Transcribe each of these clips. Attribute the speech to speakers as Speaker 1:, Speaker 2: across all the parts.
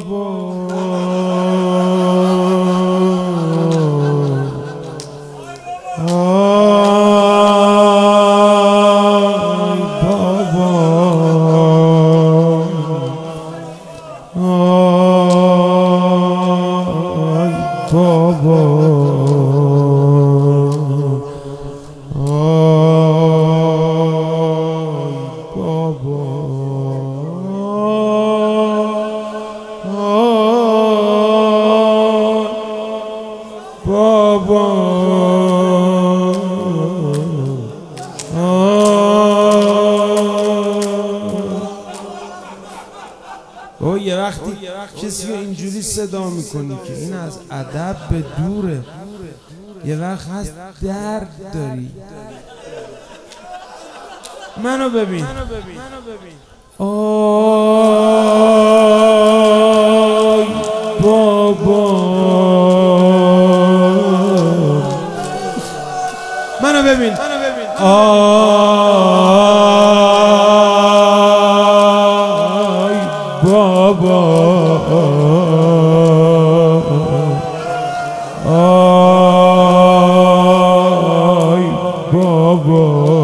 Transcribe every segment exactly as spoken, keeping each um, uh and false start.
Speaker 1: او یه وقتی کسی رو اینجوری صدا میکنی که این از ادب به دوره، یه وقت هست درد داری. منو ببین آی بابا، منو ببین آی بابا، آی بابا،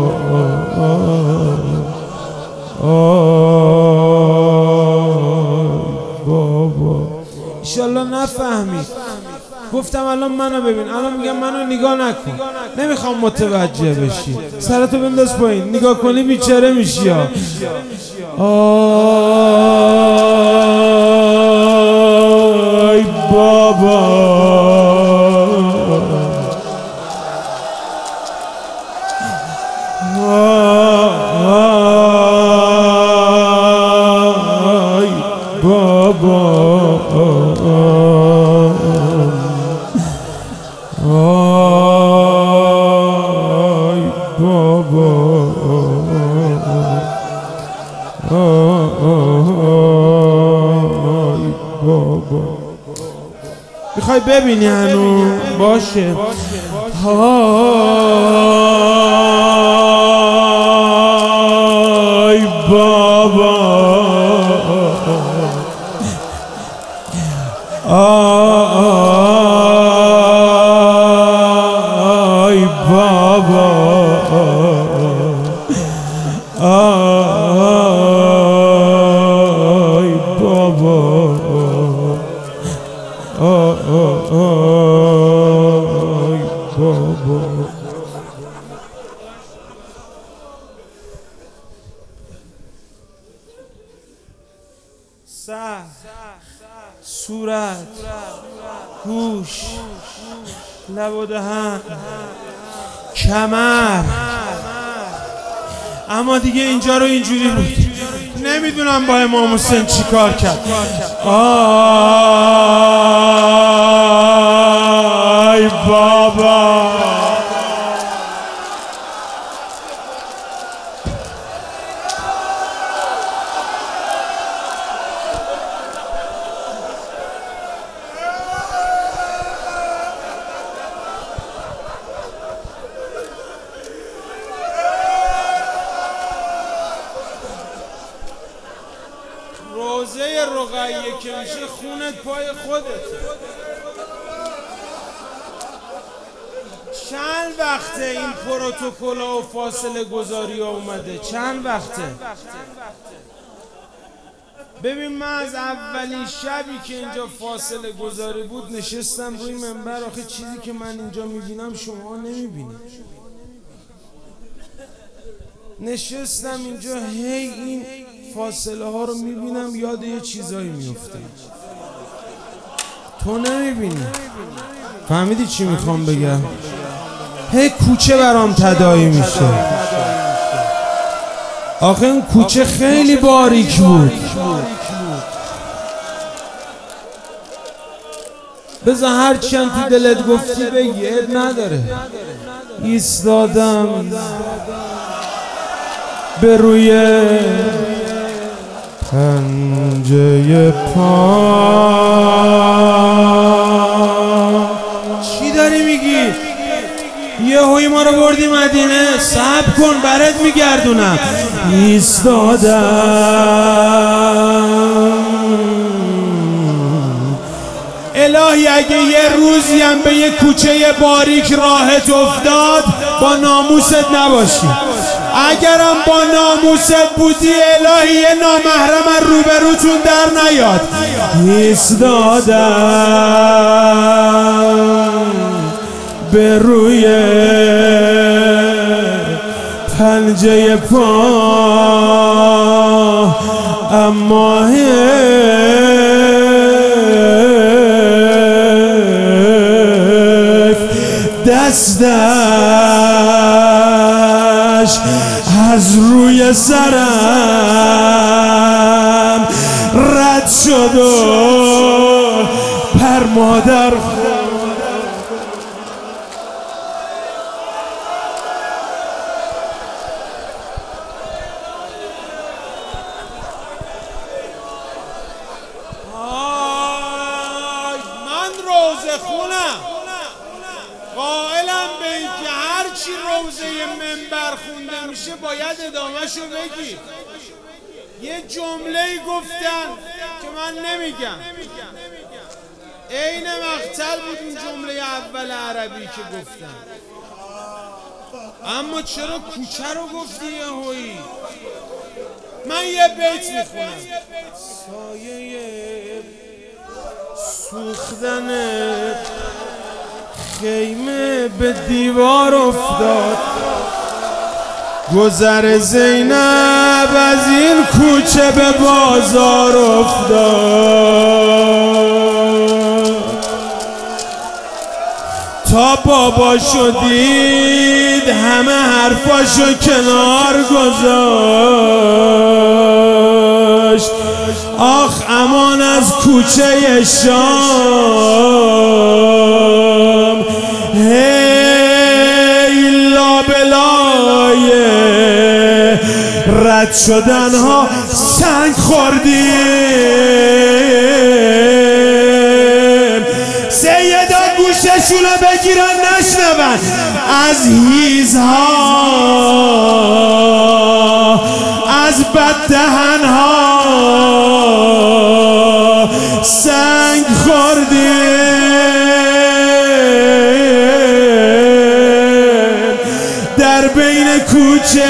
Speaker 1: آی بابا. ایشالله نفهمی. گفتم الان منو ببین، الان میگم منو نگاه نکن، نمیخوام متوجه بشی، سرتو بنداز پایین، نگاه کنی بیچاره میشی. آی بابا، آی بابا، آی بابا، آی بابا. میخوای ببینی هنو؟ باشه. آی بابا، آی بابا، آی بابا، آی بابا. سر، صورت، گوش، لب و دهن، کمر. اما دیگه اینجا رو اینجوری بود، نمیدونم با امام حسین چی کار کرد. آی بابا، روزه رقیه که میشه خونت پای خودت. چند وقته این پروتکل‌ها و فاصله گذاری ها اومده؟ چند وقته؟ ببین من از اولین شبی که اینجا فاصله گذاری بود نشستم روی منبر. آخه چیزی که من اینجا میبینم شما نمیبینید. نشستم اینجا هی این فاصله ها رو میبینم، یاد یه چیزایی میفتم تو نمیبینی. فهمیدی چی میخوام بگم؟ هی کوچه برام تداعی میشه. آخه این کوچه خیلی باریک بود. بذار هر چند تو دلت گفتی بگی، عیب نداره. ایستادم به روی پنجه پا. چی داری میگی؟ یه هوی ما رو بردی مدینه، صبر کن برات میگردونم. ایستادم الهی اگه یه روزی هم به یه کوچه باریک راهت افتاد با ناموست نباشی، اگرم با ناموست بودی الهی یه نامحرم روبروتون در نیاد. ایستادم به روی پنجه پا اما دستش از روی سرم رد شد و پر مادر روزه خونم قائلم به این که هرچی روزه منبر خونده میشه باید ادامهشو بگی. یه جمله گفتن که من نمیگم، عین مقتل بود اون جمله اول عربی که گفتن، اما چرا کوچه رو گفتی یهویی؟ من یه بیت میخونم: سایه سوختن خیمه به دیوار افتاد، گذر زینب از این کوچه به بازار افتاد، تا بابا شدید همه حرفاشو کنار گذاشت. آخ امان از کوچه شام، هی لابلای رد شدن ها سنگ خوردیم. سیدا گوششونو بگیرن نشنون، از هیزها از بددهنها سنگ خوردیم. در بین کوچه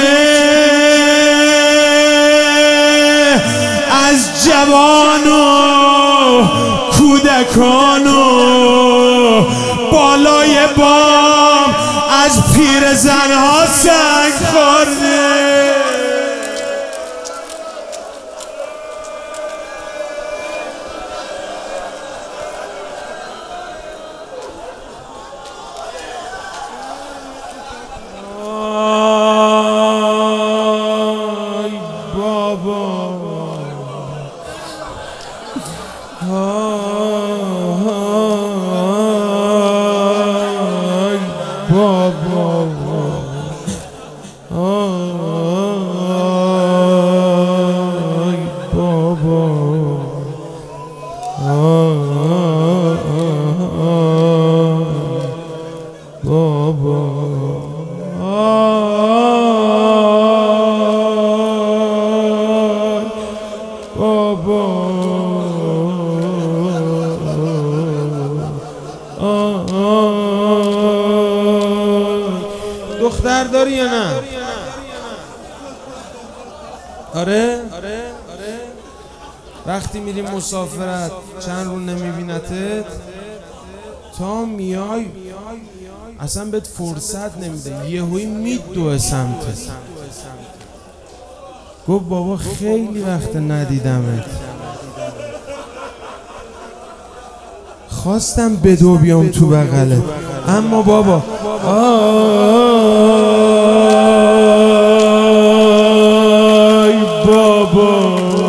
Speaker 1: از جوان و کودکان و بالای بام از پیرزنها سنگ خوردیم. دختر داری یا نه؟ آره؟ وقتی میری مسافرت چند رو نمیبینتت، تا میای اصلا بهت فرصت نمیده، یهویی میدوه سمتت. گفت بابا خیلی وقت ندیدمت، خواستم بدو بیام تو بغلت، اما بابا آی بابا